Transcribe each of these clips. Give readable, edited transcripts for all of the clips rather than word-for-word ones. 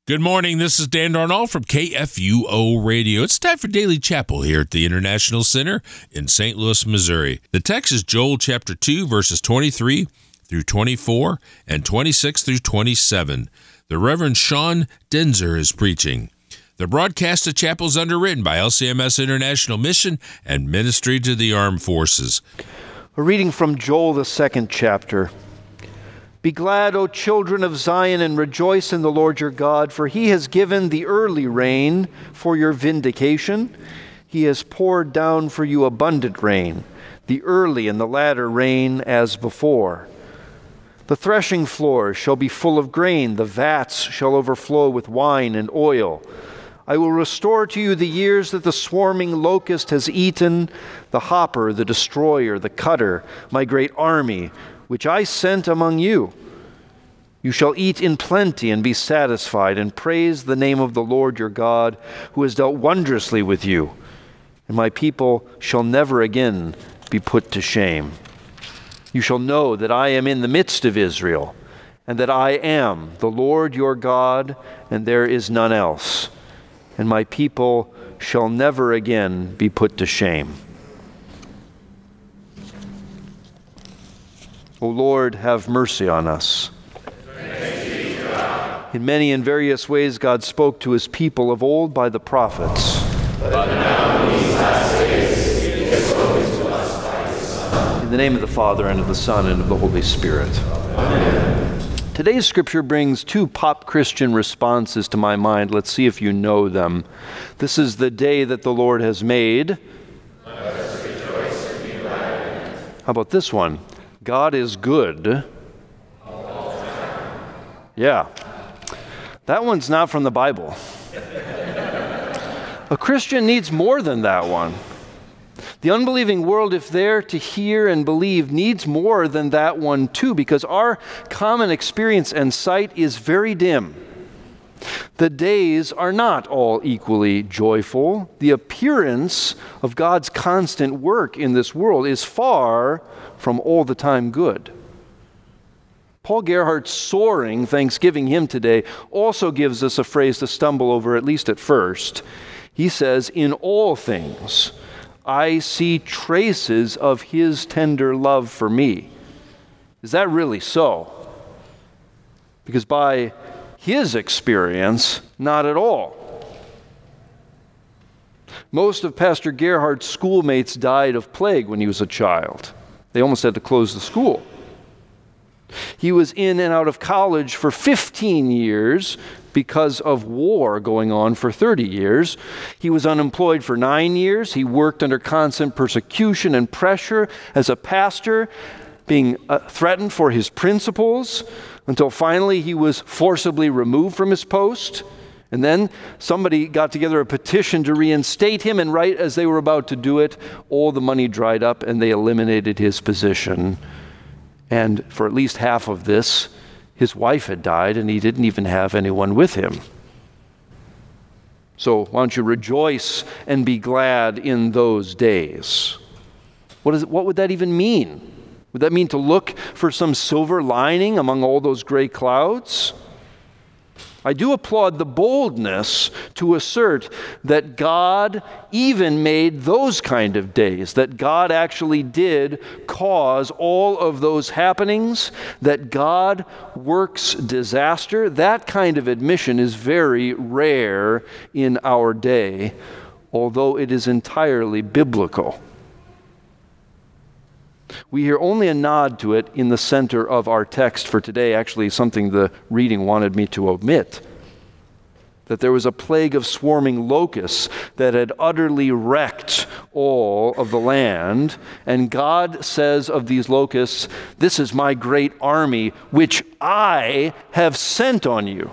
Good morning. This is Dan Darnall from KFUO Radio. It's time for Daily Chapel here at the International Center in St. Louis, Missouri. The text is Joel chapter 2, verses 23 through 24 and 26 through 27. The Reverend Sean Denzer is preaching. The broadcast of chapel is underwritten by LCMS International Mission and Ministry to the Armed Forces. A reading from Joel, the 2nd chapter. Be glad, O children of Zion, and rejoice in the Lord your God, for he has given the early rain for your vindication. He has poured down for you abundant rain, the early and the latter rain as before. The threshing floors shall be full of grain, the vats shall overflow with wine and oil. I will restore to you the years that the swarming locust has eaten, the hopper, the destroyer, the cutter, my great army, which I sent among you. You shall eat in plenty and be satisfied, and praise the name of the Lord your God, who has dealt wondrously with you. And my people shall never again be put to shame. You shall know that I am in the midst of Israel, and that I am the Lord your God, and there is none else. And my people shall never again be put to shame. O Lord, have mercy on us. In many and various ways God spoke to his people of old by the prophets. But now in these last days he has spoken to us by his Son. In the name of the Father, and of the Son, and of the Holy Spirit. Amen. Today's scripture brings two pop Christian responses to my mind. Let's see if you know them. This is the day that the Lord has made. Let us rejoice and be glad. How about this one? God is good. Yeah. That one's not from the Bible. A Christian needs more than that one. The unbelieving world, if they're to hear and believe, needs more than that one too, because our common experience and sight is very dim. The days are not all equally joyful. The appearance of God's constant work in this world is far from all the time good. Paul Gerhardt's soaring Thanksgiving hymn today also gives us a phrase to stumble over, at least at first. He says, "In all things I see traces of his tender love for me." Is that really so? Because by his experience, not at all. Most of Pastor Gerhardt's schoolmates died of plague when he was a child. They almost had to close the school. He was in and out of college for 15 years because of war going on for 30 years. He was unemployed for 9 years. He worked under constant persecution and pressure as a pastor, being threatened for his principles, until finally he was forcibly removed from his post. And then somebody got together a petition to reinstate him, and right as they were about to do it, all the money dried up and they eliminated his position. And for at least half of this, his wife had died and he didn't even have anyone with him. So why don't you rejoice and be glad in those days? What would that even mean? Would that mean to look for some silver lining among all those gray clouds? I do applaud the boldness to assert that God even made those kind of days, that God actually did cause all of those happenings, that God works disaster. That kind of admission is very rare in our day, although it is entirely biblical. We hear only a nod to it in the center of our text for today, actually something the reading wanted me to omit. That there was a plague of swarming locusts that had utterly wrecked all of the land. And God says of these locusts, "This is my great army, which I have sent on you."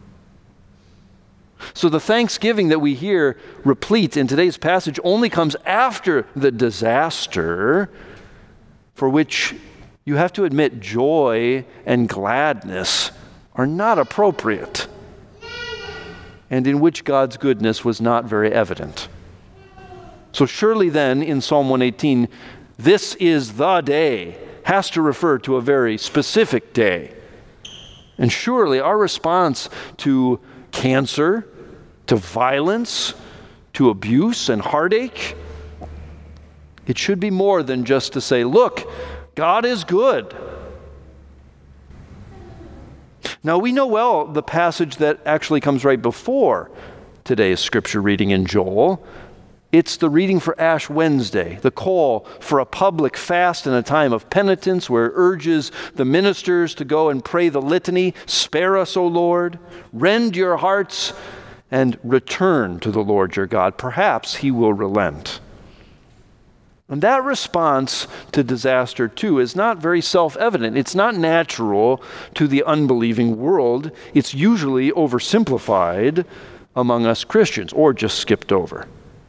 So the thanksgiving that we hear replete in today's passage only comes after the disaster, for which you have to admit joy and gladness are not appropriate, and in which God's goodness was not very evident. So surely then, in Psalm 118, "This is the day," has to refer to a very specific day. And surely our response to cancer, to violence, to abuse and heartache. It should be more than just to say, look, God is good. Now, we know well the passage that actually comes right before today's scripture reading in Joel. It's the reading for Ash Wednesday, the call for a public fast and a time of penitence where it urges the ministers to go and pray the litany, "Spare us, O Lord, rend your hearts, and return to the Lord your God. Perhaps he will relent." And that response to disaster, too, is not very self-evident. It's not natural to the unbelieving world. It's usually oversimplified among us Christians, or just skipped over.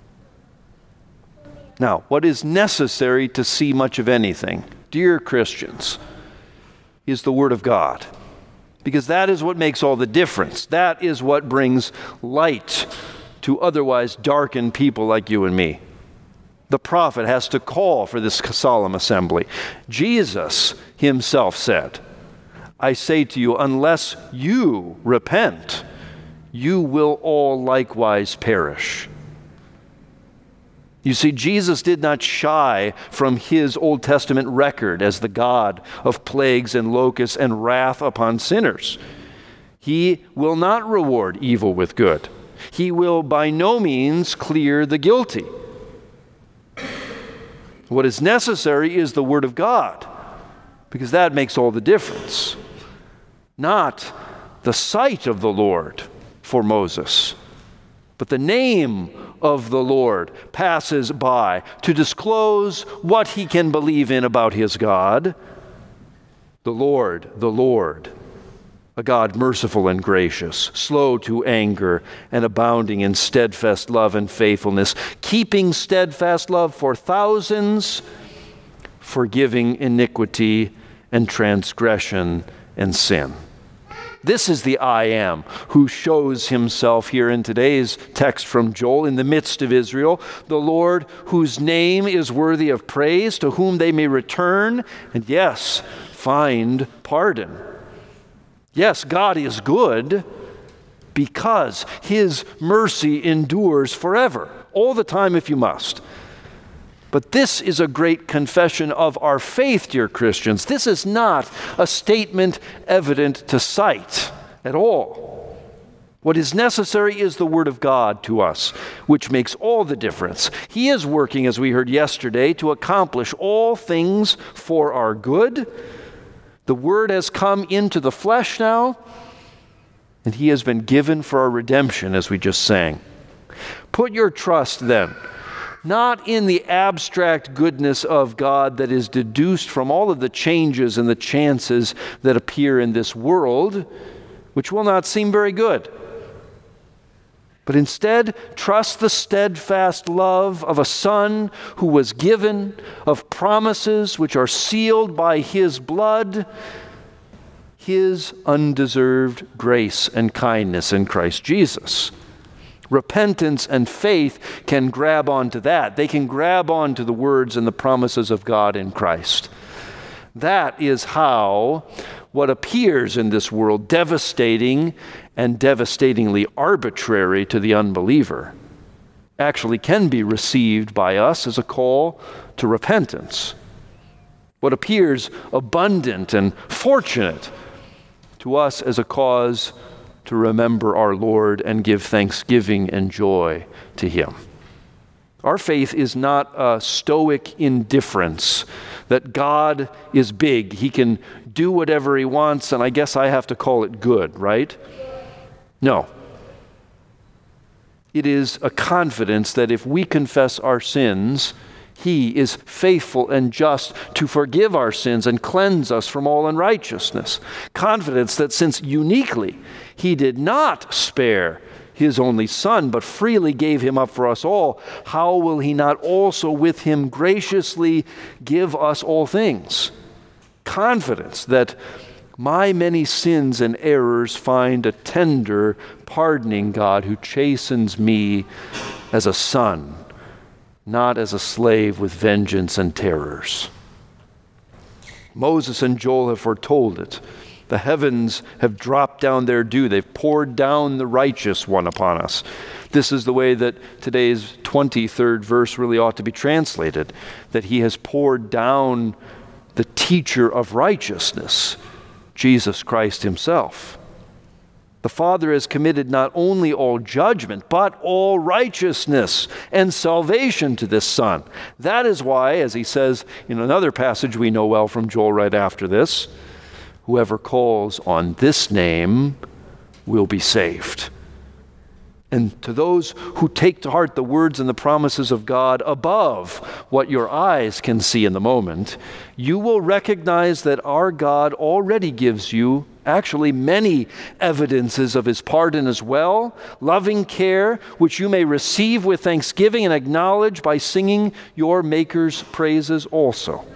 Now, what is necessary to see much of anything, dear Christians, is the Word of God. Because that is what makes all the difference. That is what brings light to otherwise darkened people like you and me. The prophet has to call for this solemn assembly. Jesus himself said, "I say to you, unless you repent, you will all likewise perish." You see, Jesus did not shy from his Old Testament record as the God of plagues and locusts and wrath upon sinners. He will not reward evil with good. He will by no means clear the guilty. What is necessary is the Word of God, because that makes all the difference. Not the sight of the Lord for Moses, but the name of the Lord passes by to disclose what he can believe in about his God. The Lord, a God merciful and gracious, slow to anger and abounding in steadfast love and faithfulness, keeping steadfast love for thousands, forgiving iniquity and transgression and sin. This is the I Am who shows himself here in today's text from Joel in the midst of Israel, the Lord whose name is worthy of praise, to whom they may return and, yes, find pardon. Yes, God is good because his mercy endures forever, all the time if you must. But this is a great confession of our faith, dear Christians. This is not a statement evident to sight at all. What is necessary is the Word of God to us, which makes all the difference. He is working, as we heard yesterday, to accomplish all things for our good. The Word has come into the flesh now, and he has been given for our redemption, as we just sang. Put your trust, then, not in the abstract goodness of God that is deduced from all of the changes and the chances that appear in this world, which will not seem very good. But instead, trust the steadfast love of a Son who was given, of promises which are sealed by his blood, his undeserved grace and kindness in Christ Jesus. Repentance and faith can grab onto that. They can grab onto the words and the promises of God in Christ. That is how what appears in this world devastating and devastatingly arbitrary to the unbeliever actually can be received by us as a call to repentance. What appears abundant and fortunate to us as a cause to remember our Lord and give thanksgiving and joy to him. Our faith is not a stoic indifference that God is big. He can do whatever he wants, and I guess I have to call it good, right? No. It is a confidence that if we confess our sins, he is faithful and just to forgive our sins and cleanse us from all unrighteousness. Confidence that since uniquely he did not spare his only Son, but freely gave him up for us all, how will he not also with him graciously give us all things? Confidence that my many sins and errors find a tender, pardoning God who chastens me as a son, not as a slave with vengeance and terrors. Moses and Joel have foretold it, The heavens have dropped down their dew. They've poured down the righteous one upon us. This is the way that today's 23rd verse really ought to be translated, that he has poured down the teacher of righteousness, Jesus Christ himself. The Father has committed not only all judgment, but all righteousness and salvation to this Son. That is why, as he says in another passage we know well from Joel right after this, whoever calls on this name will be saved. And to those who take to heart the words and the promises of God above what your eyes can see in the moment, you will recognize that our God already gives you actually many evidences of his pardon as well, loving care, which you may receive with thanksgiving and acknowledge by singing your Maker's praises also.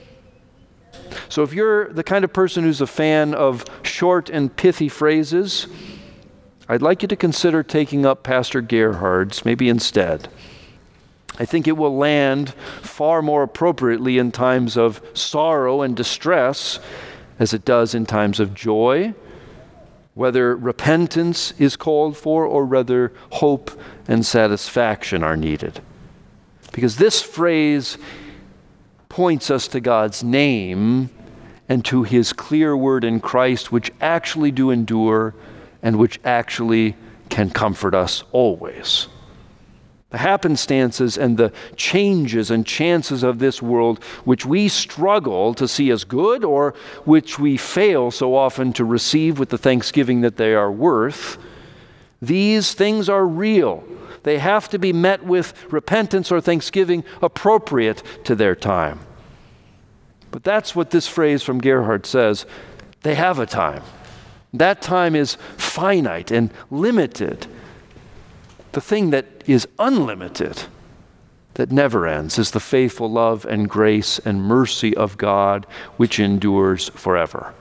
So if you're the kind of person who's a fan of short and pithy phrases, I'd like you to consider taking up Pastor Gerhard's maybe instead. I think it will land far more appropriately in times of sorrow and distress as it does in times of joy, whether repentance is called for or whether hope and satisfaction are needed. Because this phrase points us to God's name and to his clear word in Christ, which actually do endure and which actually can comfort us always. The happenstances and the changes and chances of this world, which we struggle to see as good or which we fail so often to receive with the thanksgiving that they are worth, these things are real. They have to be met with repentance or thanksgiving appropriate to their time. But that's what this phrase from Gerhard says. They have a time. That time is finite and limited. The thing that is unlimited, that never ends, is the faithful love and grace and mercy of God, which endures forever.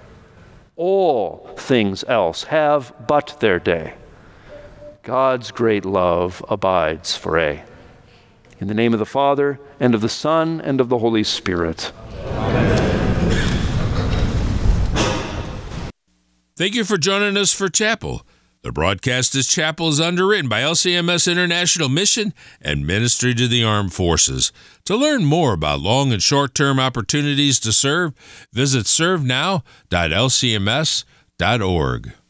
All things else have but their day. God's great love abides for aye. In the name of the Father, and of the Son, and of the Holy Spirit. Amen. Thank you for joining us for Chapel. The broadcast of Chapel is underwritten by LCMS International Mission and Ministry to the Armed Forces. To learn more about long and short-term opportunities to serve, visit servenow.lcms.org.